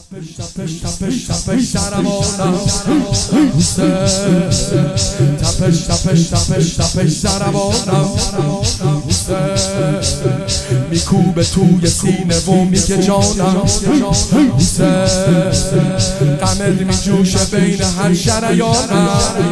تپش سرمانم تپش سرمانم میکوبه توی سینه و میگه جانم غمت میجوشه بین هر شریانم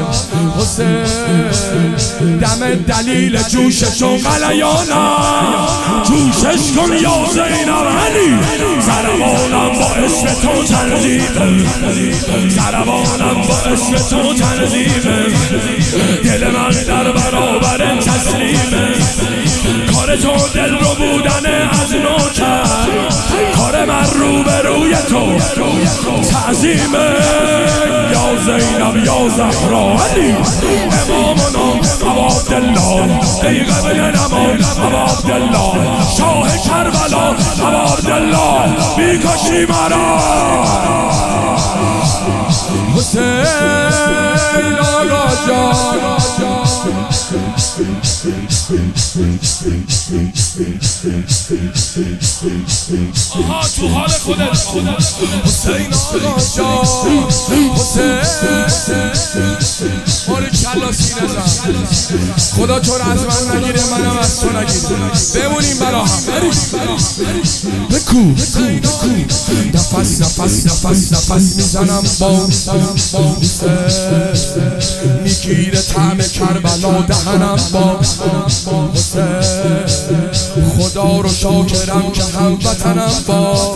دم دلیل جوششون غلیانم جوشش کن یا زینب علی سرمانم با اسم تو تنظیمه سرمانم با اسم تو تنظیمه دل من در برابر تسلیمه کار تو دل رو بودن از نو کرد کار من رو به روی تو تعظیمه یا زینب یا زهرا علی امامنا ابا عبدالله ای قبل نمان ابا عبدالله شاه کربلا ابا عبدالله میکشی مرا حسین آقا جان آها تو حال خودت حسین آقا جان حسین ماری کلا سینه زن خدا تو رو از من نگیره منم از تو نگیره بمونیم برا هم بکو نفس میزنم با میگیره طعم کربلا دهنم با خدا رو شاکرم که هموطنم با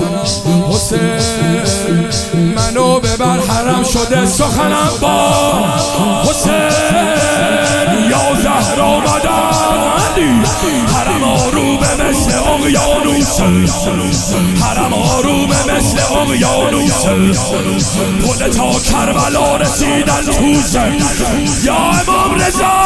حسین منو ببر حرم شده سخنم با حسین یا زهرا مدد حرم آرومه مثل اقیانوسه حرم آرومه مثل اقیانوسه پل تا کربلا رسیدن توسه یا امام رضا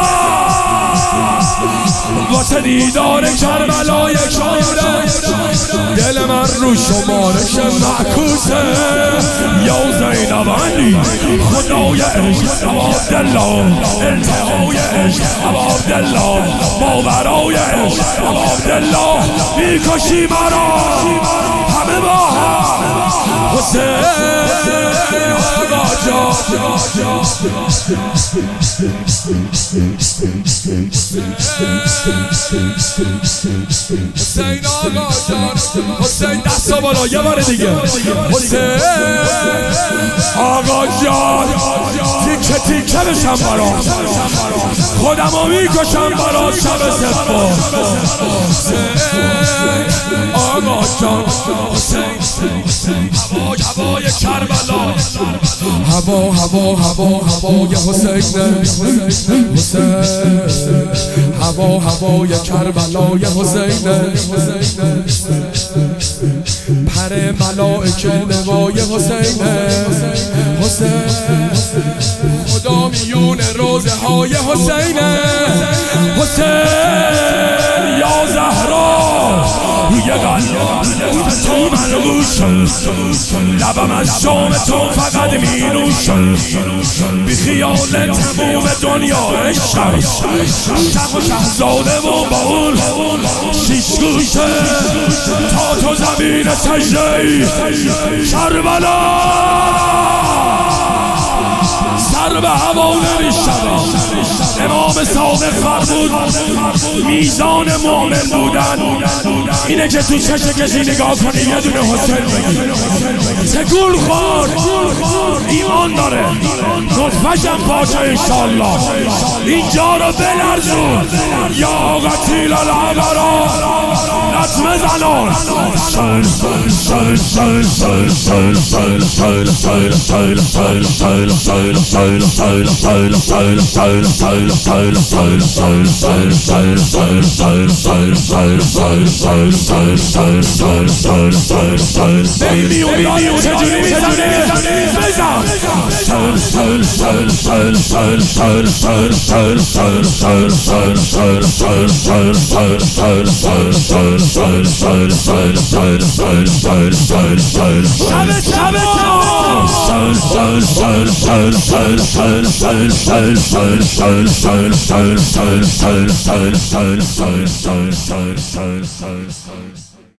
واسه دیدار کربلای شامره دل من رو شمارش معکوسه یا زینب علی خدای عشق ابا عبدالله انتهای عشق ابا عبدالله ماورای عشق ابا عبدالله میکشی مرا همه با هم حسین آقا جان حسین آقا جان حسین دستا بالا یه بار دیگه حسین آقا جان تیکه تیکه بشم برا خودمو میکشم برا شب سپاه حسین آقا جان حسین هوای کربلا هوای حسین هوای کربلای حسین پر ملائکه نوای حسین خدا میون روزه های حسین یا زهرا روی قلب تو منقوشه لبم از شام تو فقط مینوشه بی خیال تموم دنیا عشق شق و شهزاده و با اون شیش گوشه تا تو زمین سجده کربلا سر به هوا نمیشود امام صادق فرمود میزان مؤمن بودن اینه که تو چشم کسی نگاه کنی یه دونه حسین بگی چه گول خور ایمان داره نطفه‌شم پاچه انشالله اینجا رو بلرزون یا قتیل العبرا نطمه زنان چجوری میزنه بزن شب